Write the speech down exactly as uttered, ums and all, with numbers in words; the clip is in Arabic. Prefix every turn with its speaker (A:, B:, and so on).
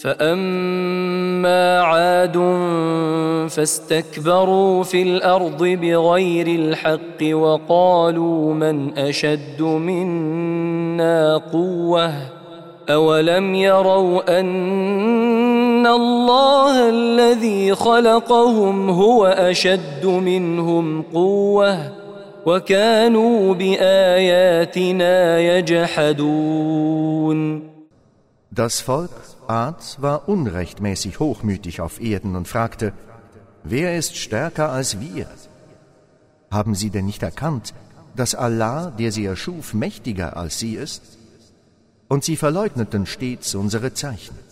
A: فأما عاد فاستكبروا في الأرض بغير الحق وقالوا من أشد منا قوة أولم يروا أن الله الذي خلقهم هو أشد منهم قوة وكانوا بآياتنا يجحدون.
B: Das Volk Ad war unrechtmäßig hochmütig auf Erden und fragte, wer ist stärker als wir? Haben sie denn nicht erkannt, dass Allah, der sie erschuf, mächtiger als sie ist? Und sie verleugneten stets unsere Zeichen.